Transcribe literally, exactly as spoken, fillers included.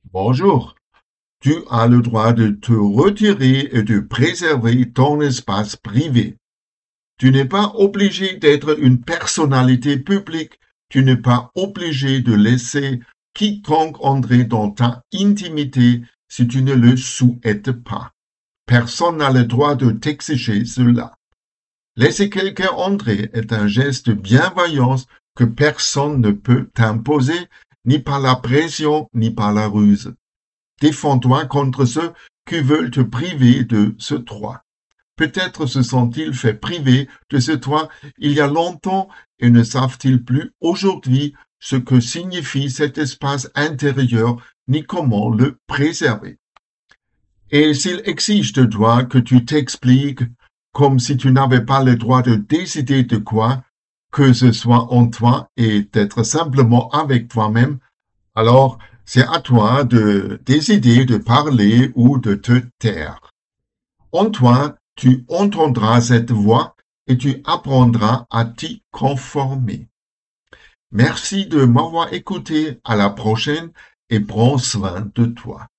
Bonjour, tu as le droit de te retirer et de préserver ton espace privé. Tu n'es pas obligé d'être une personnalité publique, tu n'es pas obligé de laisser quiconque entrer dans ta intimité si tu ne le souhaites pas. Personne n'a le droit de t'exiger cela. Laisser quelqu'un entrer est un geste de bienveillance que personne ne peut t'imposer, ni par la pression, ni par la ruse. Défends-toi contre ceux qui veulent te priver de ce droit. Peut-être se sont-ils fait priver de ce droit il y a longtemps et ne savent-ils plus aujourd'hui ce que signifie cet espace intérieur ni comment le préserver. Et s'ils exigent de toi que tu t'expliques comme si tu n'avais pas le droit de décider de quoi que ce soit en toi et d'être simplement avec toi-même, alors c'est à toi de décider de parler ou de te taire. En toi, tu entendras cette voix et tu apprendras à t'y conformer. Merci de m'avoir écouté. À la prochaine et prends soin de toi.